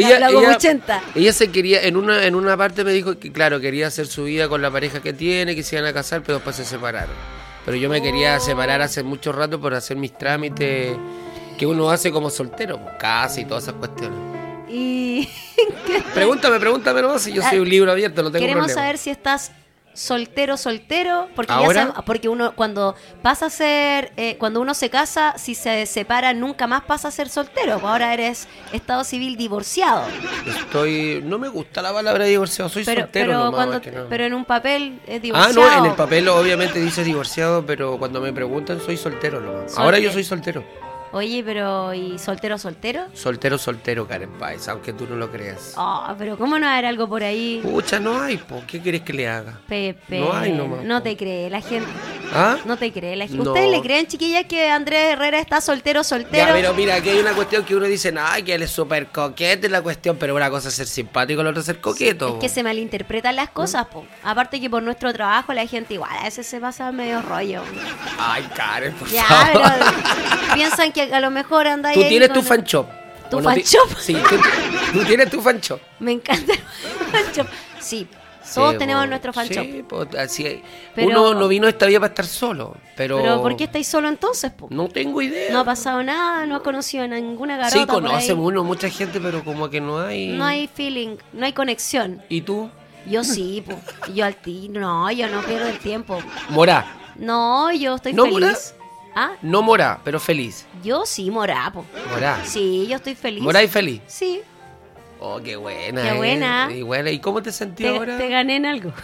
Ella se quería, en una parte me dijo que claro, quería hacer su vida con la pareja que tiene, que se iban a casar, pero después se separaron. Pero yo me quería separar hace mucho rato por hacer mis trámites que uno hace como soltero, casa y todas esas cuestiones. Y Pregúntame nomás, si yo soy un libro abierto, no tengo queremos problema. saber si estás soltero, porque ¿Ahora? porque uno cuando pasa a ser cuando uno se casa, si se separa nunca más pasa a ser soltero. Ahora eres estado civil divorciado. No me gusta la palabra divorciado, soy soltero nomás, pero en un papel es divorciado. Ah, no, en el papel obviamente dice divorciado, pero cuando me preguntan soy soltero nomás. Ahora yo soy soltero. Oye, pero ¿y soltero? Soltero, Karen Páez, aunque tú no lo creas. Pero ¿cómo no hay algo por ahí? Pucha, no hay, po. ¿Qué querés que le haga? Pepe, no hay nomás. No te cree la gente. ¿Ah? No te cree la gente. No. ¿Ustedes le creen, chiquillas, que Andrés Herrera está soltero? Ya, pero mira, aquí hay una cuestión que uno dice, ay, que él es súper coquete la cuestión, pero una cosa es ser simpático, la otra es ser coqueto. Es que se malinterpretan las cosas, po. Aparte que por nuestro trabajo la gente igual a veces se pasa medio rollo. Ay, Karen, por ya, favor. Pero piensan que a lo mejor anda ahí. Tú tienes tu fan shop. ¿Tu fan shop? Sí, tú tienes tu fan shop. Me encanta el fan shop. Sí, todos tenemos nuestro fan shop. Sí, así pero, uno no vino a esta vida para estar solo. Pero ¿por qué estáis solo entonces, po? No tengo idea. No ha pasado nada, no ha conocido a ninguna garota. Sí, conoce mucha gente, pero como que no hay... No hay feeling, no hay conexión. ¿Y tú? Yo sí, po. Yo al tiro. No, yo no pierdo el tiempo. Morá. No, yo estoy ¿No feliz. morá? ¿Ah? No morá, pero feliz. Yo sí, morá, po. Morá. Sí, yo estoy feliz. ¿Morá y feliz? Sí. Oh, qué buena. Qué buena. Y buena. ¿Y cómo te sentí ahora? Te gané en algo.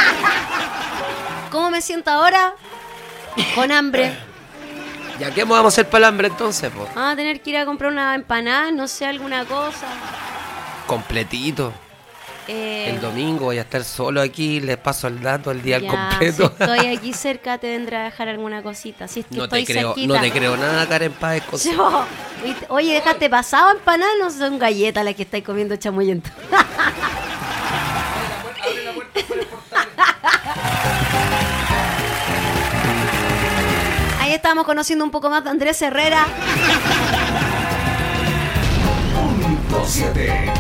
¿Cómo me siento ahora? Con hambre. ¿Ya qué vamos a hacer para el hambre entonces, po? Vamos a tener que ir a comprar una empanada, no sé, alguna cosa. Completito. El domingo voy a estar solo aquí, les paso el dato el día ya, completo. Si estoy aquí cerca, te vendré a dejar alguna cosita. Si es que No estoy te creo, cerquita. no te creo nada, Karen Páez. Oye, dejaste pasado empanada, no son galletas las que estáis comiendo chamuyento. Ahí estamos conociendo un poco más de Andrés Herrera. 7.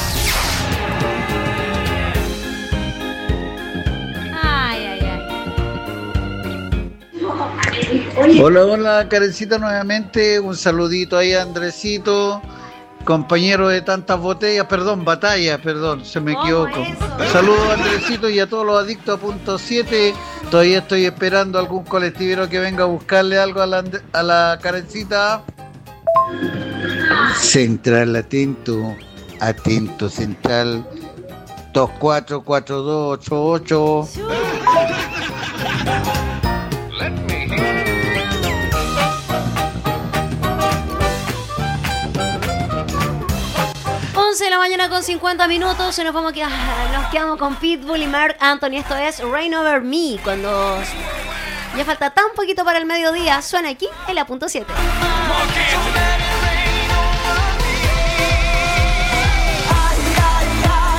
Hola, Karencita, nuevamente. Un saludito ahí a Andresito, compañero de tantas batallas, se me equivoco. Saludos a Andresito y a todos los adictos a punto 7. Todavía estoy esperando algún colectivero que venga a buscarle algo a la Karencita. Central, atento, Central 244288. 11 de la mañana con 50 minutos y nos quedamos con Pitbull y Marc Anthony. Esto es Rain Over Me. Cuando ya falta tan poquito para el mediodía, suena aquí en la punto 7. Ay, ay, ay.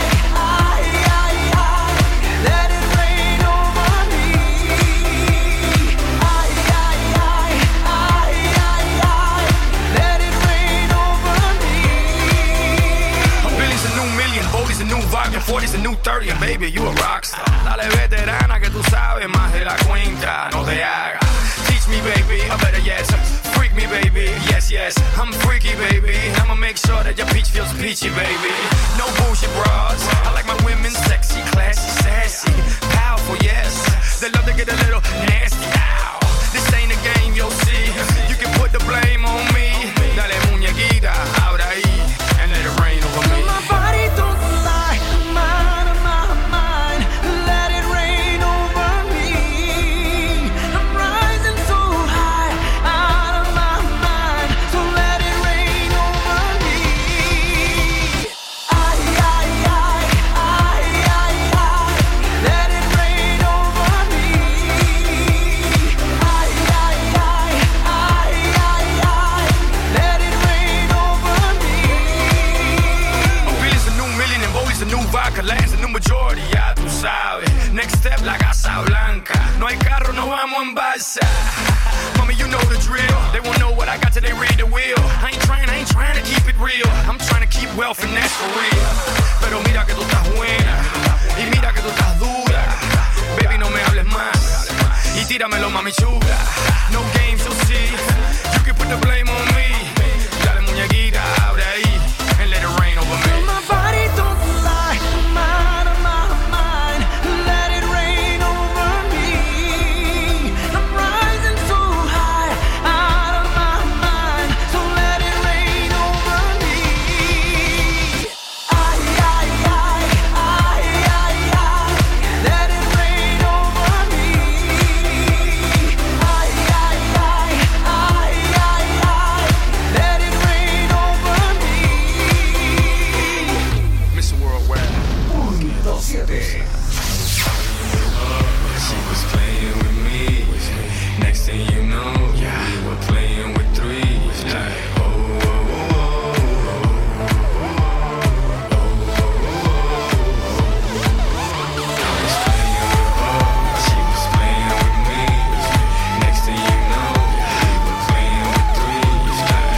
30 and baby, you a rockstar. Dale veterana que tú sabes más de la cuenta, no te hagas. Teach me, baby, or better yet, freak me, baby. Yes, yes, I'm freaky, baby. I'ma make sure that your peach feels peachy, baby. No bullshit bras. I like my women sexy, classy, sassy, powerful, yes. They love to get a little nasty. Ow. This ain't a game, you'll see. You can put the blame on me. Dale muñequita, ahora ahí, and let it rain over me. My body don't lie, mine, mine. Let it rain over me. I'm rising so high, out of my mind. So let it rain over me. Ay, ay, ay, ay, ay, ay. Let it rain over me. Ay, ay, ay, ay, ay, ay. Let it rain over me. A Billy's a new million and Bowie's a new vodka. Lance a new majority, ya tú sabes. Next step, la Casa Blanca. No hay carro, no vamos en balsa. Mommy, you know the drill. They won't know what I got till they read the wheel. I ain't trying to keep it real. I'm trying to keep wealth and that's for real. Pero mira que tú estás buena. Y mira que tú estás dura. Baby, no me hables más. Y tíramelo, mami chula. No games, you'll see. You can put the blame on me. Dale muñequita, abre ahí. And let it rain over me. My body don't lie, mine, mine. Let it rain over me. I'm rising so high, out of my mind. So let it rain over me. Ay, ay, ay, ay, ay, ay. Let it rain over me. Ay, ay, ay, ay, ay, ay. Let it rain over me. Mr. Worldwide. 127. She was playing with me. Next thing you know, we were playing with three. Like, she was playing with me. Next thing you know, we were playing with three.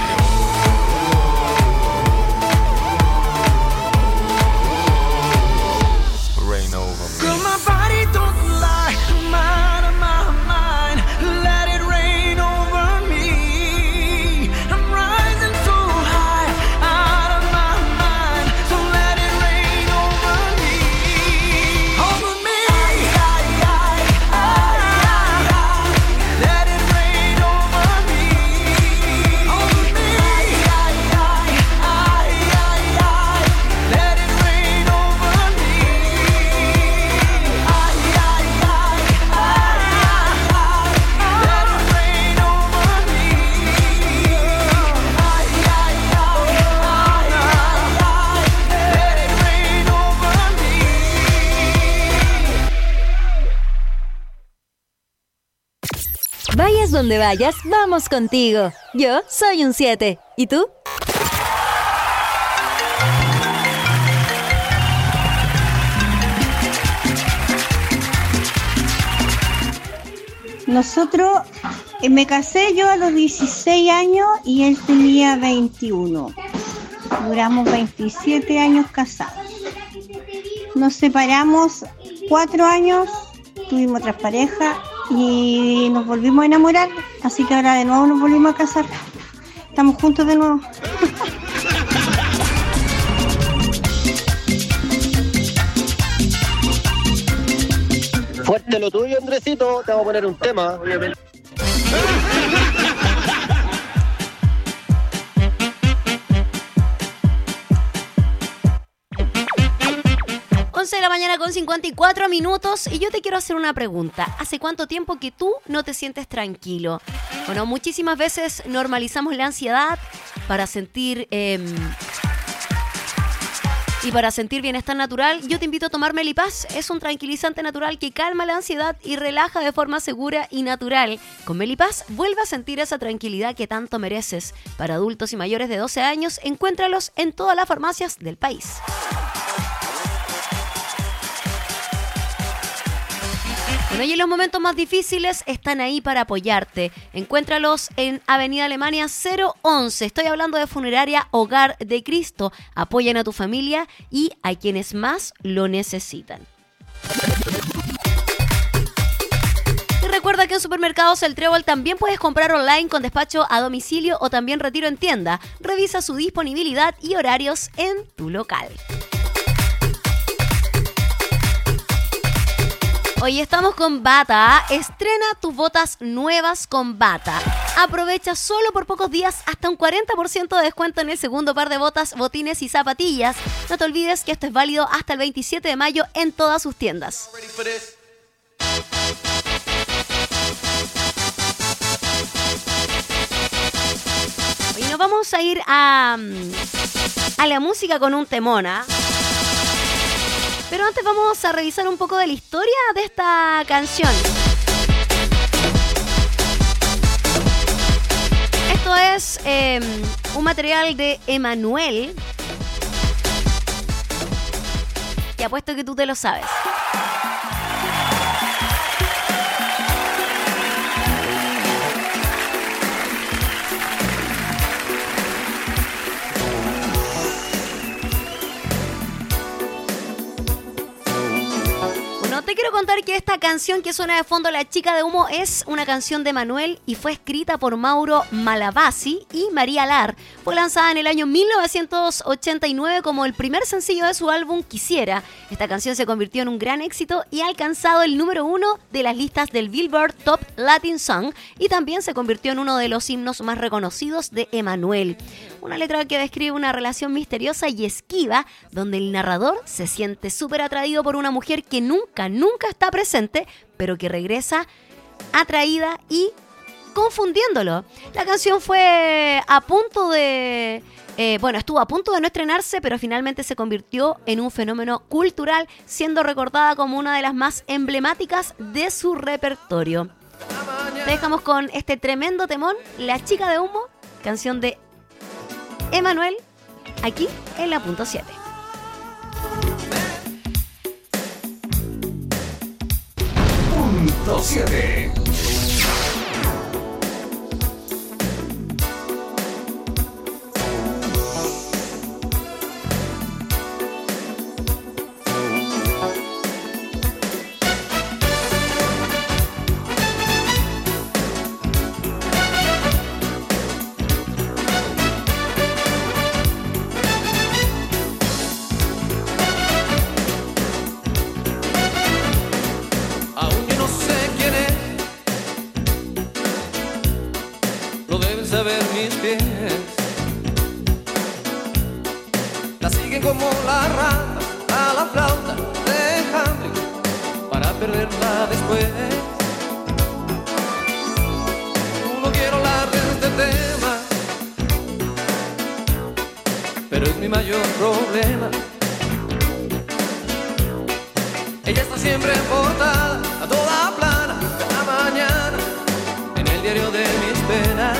Like, rain over me. Girl, my body don't lie, mine, mine. Let it rain over me. I'm rising so high, out of my mind. So let it rain over me. Over me. Ay, ay, ay, ay, ay, ay. Let it rain over me. Over me. Ay, ay, ay, ay, ay, ay. Let it rain over me. Ay, ay, ay, ay, ay, ay. Let it rain over me. Ay, ay, ay, ay, ay, ay. Let it rain over me. Vayas donde vayas, vamos contigo. Yo soy un 7. ¿Y tú? Nosotros, me casé yo a los 16 años y él tenía 21. Duramos 27 años casados. Nos separamos 4 años, tuvimos otras parejas y nos volvimos a enamorar. Así que ahora de nuevo nos volvimos a casar. Estamos juntos de nuevo. Fuerte lo tuyo, Andresito. Te vamos a poner un tema, obviamente. 11 de la mañana con 54 minutos y yo te quiero hacer una pregunta. ¿Hace cuánto tiempo que tú no te sientes tranquilo? Bueno, muchísimas veces normalizamos la ansiedad para sentir y para sentir bienestar natural. Yo te invito a tomar Melipaz. Es un tranquilizante natural que calma la ansiedad y relaja de forma segura y natural. Con Melipaz vuelve a sentir esa tranquilidad que tanto mereces. Para adultos y mayores de 12 años, encuéntralos en todas las farmacias del país. Bueno, y en los momentos más difíciles están ahí para apoyarte. Encuéntralos en Avenida Alemania 011. Estoy hablando de Funeraria Hogar de Cristo. Apoyan a tu familia y a quienes más lo necesitan. Y recuerda que en Supermercados El Trébol también puedes comprar online con despacho a domicilio o también retiro en tienda. Revisa su disponibilidad y horarios en tu local. Hoy estamos con Bata. Estrena tus botas nuevas con Bata. Aprovecha solo por pocos días hasta un 40% de descuento en el segundo par de botas, botines y zapatillas. No te olvides que esto es válido hasta el 27 de mayo en todas sus tiendas. Hoy nos vamos a ir a la música con un temona. Pero antes vamos a revisar un poco de la historia de esta canción. Esto es un material de Emanuel. Y apuesto que tú te lo sabes. Te quiero contar que esta canción que suena de fondo, La Chica de Humo, es una canción de Manuel y fue escrita por Mauro Malavasi y María Lar. Fue lanzada en el año 1989 como el primer sencillo de su álbum Quisiera. Esta canción se convirtió en un gran éxito y ha alcanzado el número 1 de las listas del Billboard Top Latin Song y también se convirtió en uno de los himnos más reconocidos de Emanuel. Una letra que describe una relación misteriosa y esquiva donde el narrador se siente súper atraído por una mujer que nunca está presente, pero que regresa atraída y confundiéndolo. La canción fue estuvo a punto de no estrenarse, pero finalmente se convirtió en un fenómeno cultural, siendo recordada como una de las más emblemáticas de su repertorio. Te dejamos con este tremendo temón, La Chica de Humo, canción de Emanuel, aquí en la punto 7. Punto 7. La siguen como la rata a la flauta de Hamlet para perderla después. No quiero hablar de este tema, pero es mi mayor problema. Ella está siempre en portada, a toda plana, cada mañana, en el diario de mis penas.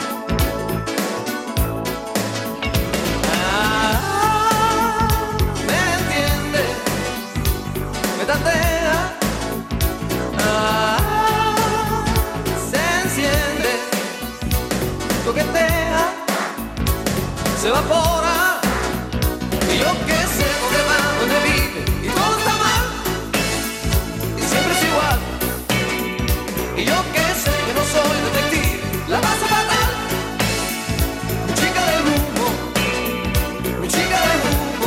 Coquetea, se evapora, y yo que sé dónde va, dónde vive, y todo está mal, y siempre es igual, y yo que sé que no soy detective, la paso fatal, mi chica del humo, mi chica del humo.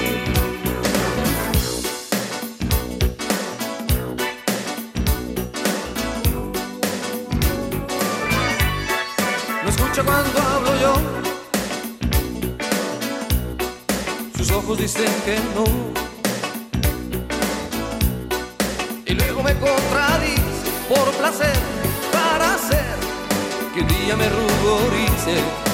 No escucha cuando hablo yo, sus ojos dicen que no, y luego me contradice por placer, para hacer que un día me ruborice.